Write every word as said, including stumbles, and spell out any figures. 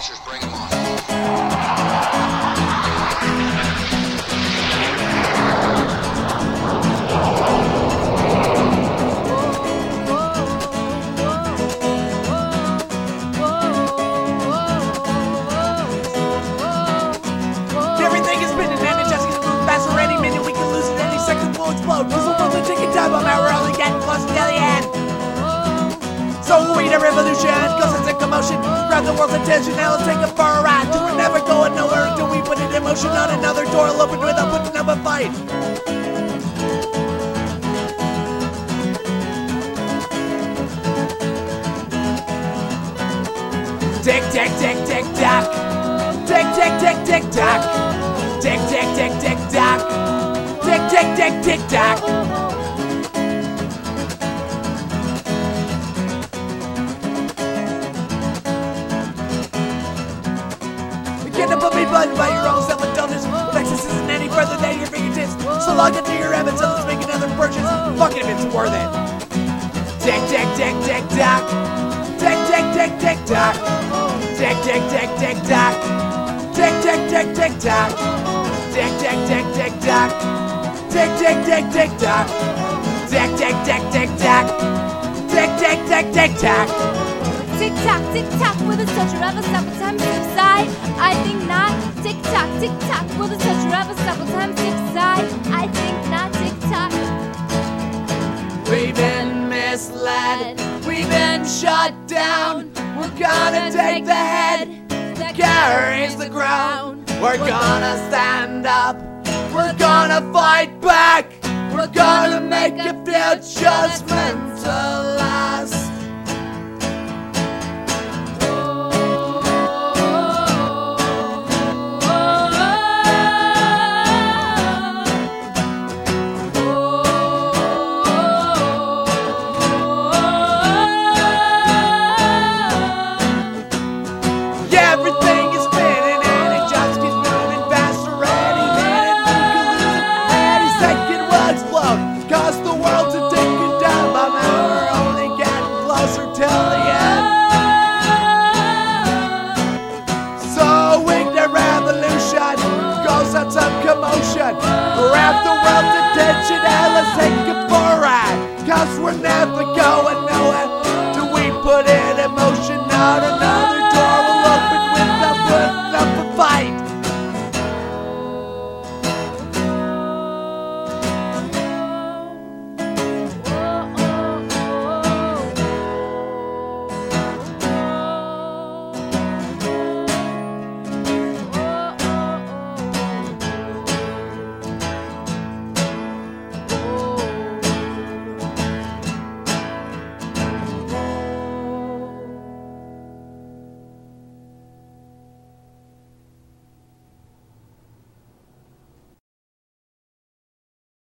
Smashers, bring them on. Everything is spinning and it just gets moving faster. Any minute we can lose it, any second we'll explode. Cause we're only taking time on that, we're only getting close to the end. So we'll wait a revolution, cause it's in commotion. Grab the world's attention, now let's take it for a ride. Till we're never going nowhere until we put it in motion. On another door will open without putting up a fight. Tick, tick, tick, tick, tock. Tick, tick, tick, tick, tock. Tick, tick, tick, tick, tock. Tick, tick, tick, tick, tock. You can't put me button by your own self-indulgence. Lexus isn't any further than your fingertips. So log into your habits and let's make another purchase. Fuck it if it's worth it. Tick, tick, tick, tick, tock. Tick, tick, tick, tick, tock. Tick, tick, tick, tick, tock. Tick, tick, tick, tick, tock. Tick, tick, tick, tick, tock. Tick, tick, tick, tick, tock. Tick, tick, tick, tick, tock. Tick, tick, tick, tick, tock. Tick tock, tick tock, will the toucher ever stop a time subside? I think not. Tick tock, tick tock, will the toucher ever stop a time subside? I think not. Tick tock. We've been misled. We've been shut down. We're gonna take the head that carries the ground. We're gonna stand up. We're gonna fight back. We're gonna make a future that's meant to last. Everything is spinning and it just keeps moving faster. Any minute we can lose it, any second will explode. Cause the world's a ticking down by now, we're only getting closer till the end. So wing the revolution, cause that's some commotion. Grab the world's attention and let's take it for a ride. Cause we're never going nowhere till we put it in motion. No, no, no.